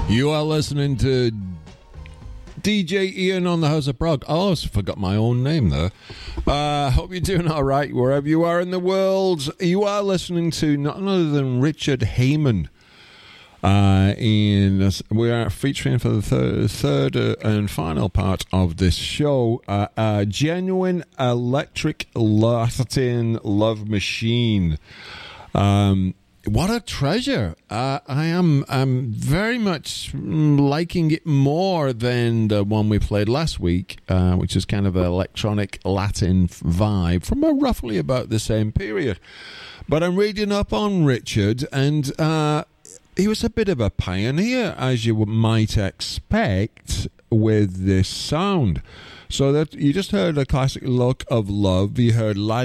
You are listening to DJ Ian on the House of Prog. I also forgot my own name there. Hope you're doing all right wherever you are in the world. You are listening to none other than Richard Heyman. We are featuring for the third and final part of this show, a genuine electric Latin love machine. What a treasure! I'm very much liking it more than the one we played last week, which is kind of an electronic Latin vibe from roughly about the same period. But I'm reading up on Richard, and he was a bit of a pioneer, as you might expect, with this sound. So that you just heard a classic Look of Love. You heard La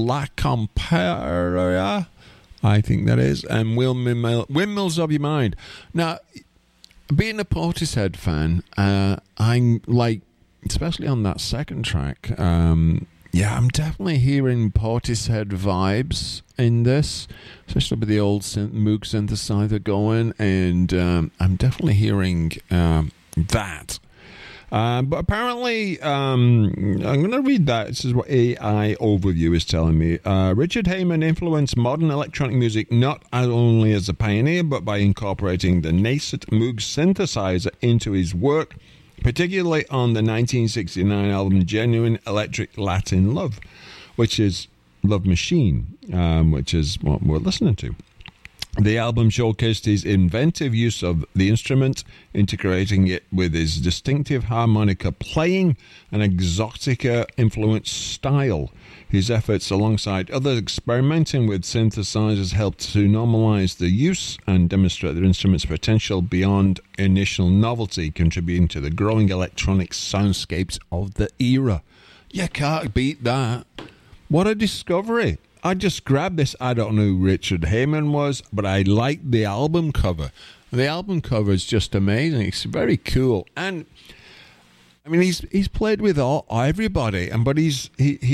Compera, I think that is, and Windmills of Your Mind. Now, being a Portishead fan, I'm like, especially on that second track, I'm definitely hearing Portishead vibes in this, especially with the old Moog synthesizer going, and I'm definitely hearing that. But apparently, I'm going to read that. This is what AI Overview is telling me. Richard Heyman influenced modern electronic music not only as a pioneer, but by incorporating the nascent Moog synthesizer into his work, particularly on the 1969 album Genuine Electric Latin Love, which is Love Machine, which is what we're listening to. The album showcased his inventive use of the instrument, integrating it with his distinctive harmonica playing and exotica-influenced style. His efforts, alongside others experimenting with synthesizers, helped to normalize the use and demonstrate the instrument's potential beyond initial novelty, contributing to the growing electronic soundscapes of the era. You can't beat that. What a discovery. I just grabbed this. I don't know who Richard Heyman was, but I like the album cover. The album cover is just amazing. It's very cool. And I mean, he's played with everybody, but he's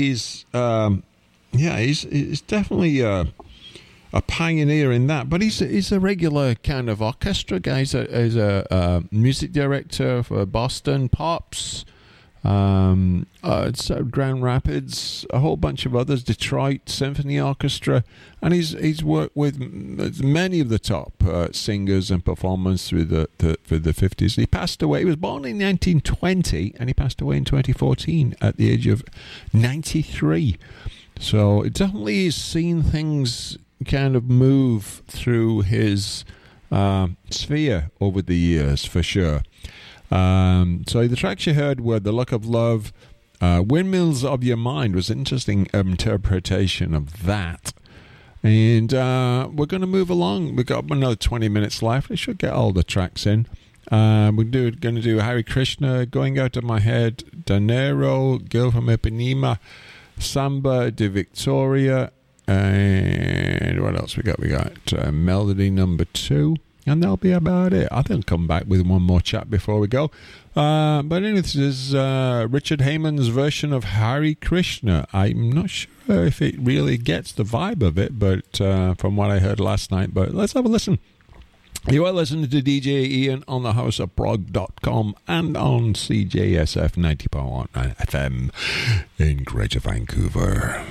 definitely a pioneer in that. But he's a regular kind of orchestra guy. He's a music director for Boston Pops, Grand Rapids, a whole bunch of others, Detroit Symphony Orchestra, and he's worked with many of the top singers and performers through the 50s. He passed away. He was born in 1920, and he passed away in 2014 at the age of 93. So it definitely has seen things kind of move through his sphere over the years, for sure. So the tracks you heard were The Look of Love, Windmills of Your Mind was an interesting interpretation of that. And we're going to move along. We've got another 20 minutes left. We should get all the tracks in. We're going to do Hare Krishna, Going Out of My Head, Danero, Girl from Ipanema, Samba de Victoria, and what else we got? We got Melody number 2. And that'll be about it. I think I'll come back with one more chat before we go. But anyway, this is Richard Heyman's version of Hare Krishna. I'm not sure if it really gets the vibe of it, but from what I heard last night. But let's have a listen. You are listening to DJ Ian on the houseofprog.com and on CJSF 90.1 FM in Greater Vancouver.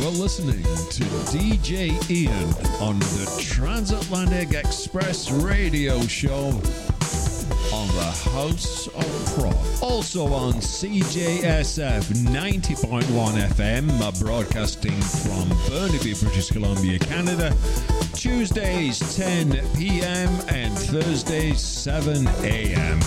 You're listening to DJ Ian on the Transatlantic Express radio show on the House of Prog. Also on CJSF 90.1 FM, broadcasting from Burnaby, British Columbia, Canada. Tuesdays 10 p.m. and Thursdays 7 a.m.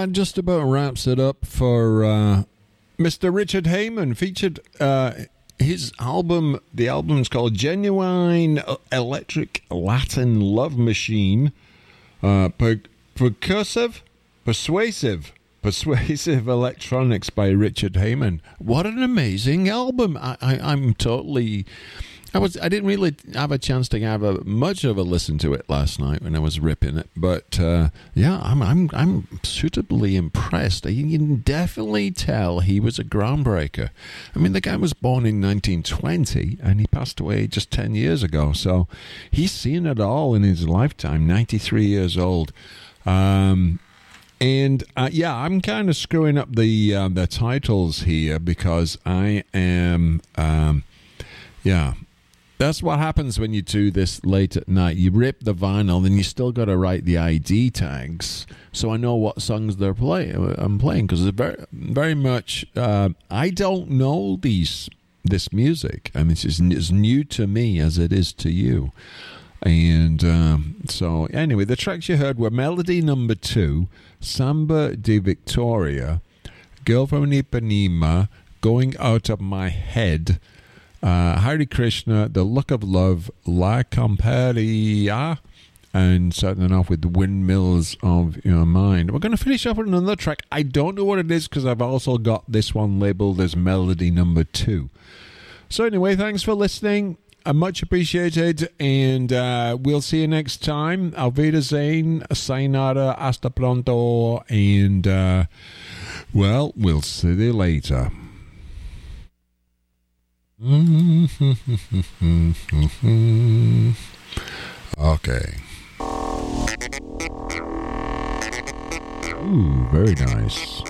that just about wraps it up for Mr. Richard Heyman. Featured his album. The album's called Genuine Electric Latin Love Machine. Persuasive Electronics by Richard Heyman. What an amazing album! I'm totally. I didn't really have a chance to have much of a listen to it last night when I was ripping it, but yeah, I'm suitably impressed. You can definitely tell he was a groundbreaker. I mean, the guy was born in 1920 and he passed away just 10 years ago, so he's seen it all in his lifetime. 93 years old. And yeah, I'm kind of screwing up the titles here because I am yeah. That's what happens when you do this late at night. You rip the vinyl, then you still got to write the ID tags, so I know what songs I'm playing, because it's very, very much. I don't know this music. I mean, it's as new to me as it is to you. And so, anyway, the tracks you heard were Melody Number 2, Samba de Victoria, Girl from Ipanema, Going Out of My Head, Hare Krishna, The Look of Love, La Camperia, and starting off with the Windmills of Your Mind. We're going to finish off with another track. I don't know what it is because I've also got this one labeled as Melody Number 2. So anyway, thanks for listening. Much appreciated, and we'll see you next time. Auf Wiedersehen, sayonara, hasta pronto, and well, we'll see you later. Okay. Ooh, very nice.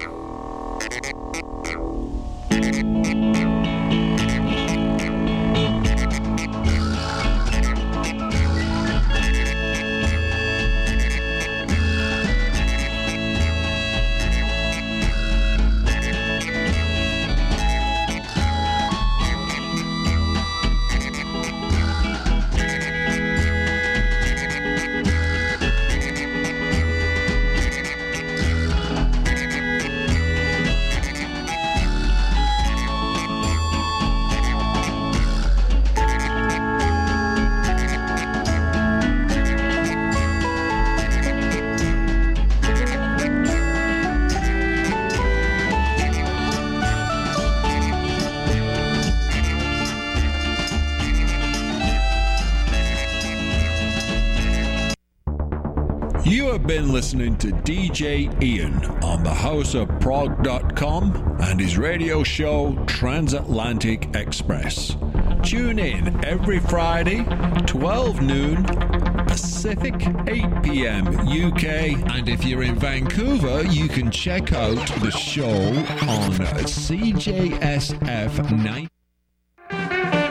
Been listening to DJ Ian on thehouseofprog.com and his radio show Transatlantic Express. Tune in every Friday, 12 noon Pacific, 8 p.m. UK. And if you're in Vancouver, you can check out the show on CJSF 9.